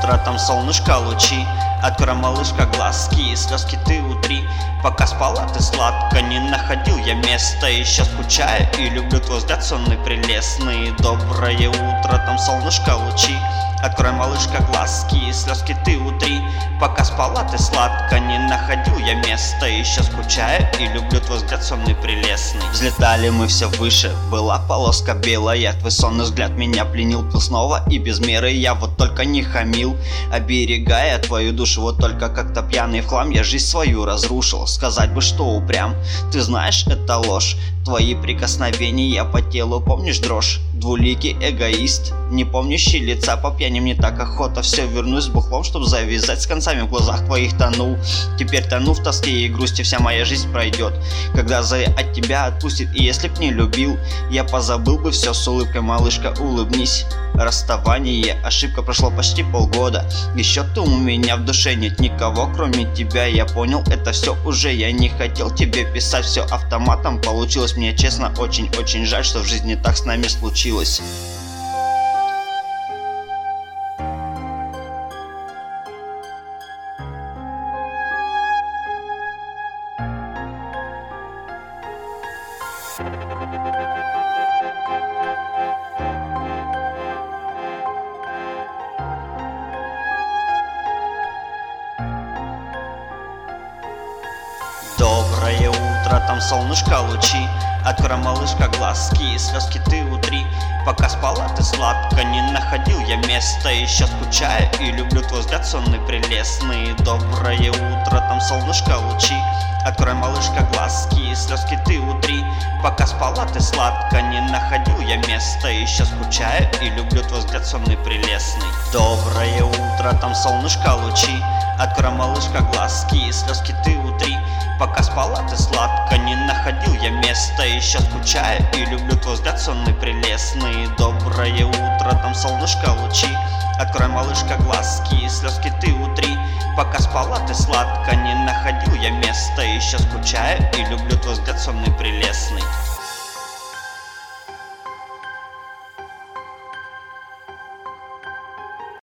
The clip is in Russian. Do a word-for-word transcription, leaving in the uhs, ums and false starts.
утро, там солнышко лучи. Открой, малышка, глазки, слезки ты утри. Пока спала ты сладко, не находил я места. Еще скучаю и люблю твой взгляд сонный прелестный. Доброе утро, там солнышко лучи. Открой, малышка, глазки, слезки ты утри. Пока спала ты сладко, не находил я места. Еще скучаю и люблю твой взгляд сонный прелестный. Взлетали мы все выше, была полоска белая. Твой сонный взгляд меня пленил, пил снова и без меры. Я вот только не хамил, оберегая твою душу. Вот только как-то пьяный в хлам я жизнь свою разрушил. Сказать бы, что упрям, ты знаешь, это ложь. Твои прикосновения по телу, помнишь дрожь? Двуликий эгоист, не помнящий лица. По пьяни мне так охота, все вернусь с бухлом, чтоб завязать. С концами в глазах твоих тонул. Теперь тону в тоске и грусти, вся моя жизнь пройдет, когда Зоя от тебя отпустит. И если б не любил, я позабыл бы все с улыбкой. Малышка, улыбнись. Расставание, ошибка, прошло почти полгода. Еще ты у меня в душе, нет никого кроме тебя. Я понял, это все уже, я не хотел тебе писать. Все автоматом получилось, мне честно очень-очень жаль, что в жизни так с нами случилось. Доброе утро, там солнышко лучи. Открой, малышка, глазки, слезки ты утри. Пока спала ты сладко, не находил я места. Еще скучаю и люблю твой взгляд сонный прелестный. Доброе утро, там солнышко лучи. Открой, малышка, глазки, слезки ты утри. Пока спала ты сладко, не находил я места. Еще скучаю и люблю твой взгляд сонный прелестный. Доброе утро, там солнышко лучи. Открой, малышка, глазки, слезки ты утри. Пока спала ты сладко, не находил я места. Еще скучаю и люблю твой взгляд сонный прелестный. Доброе утро, там солнышко лучи. Открой, малышка, глазки, слезки ты утри. Пока спала ты сладко, не находил я места. Еще скучаю и люблю твой взгляд сонный прелестный.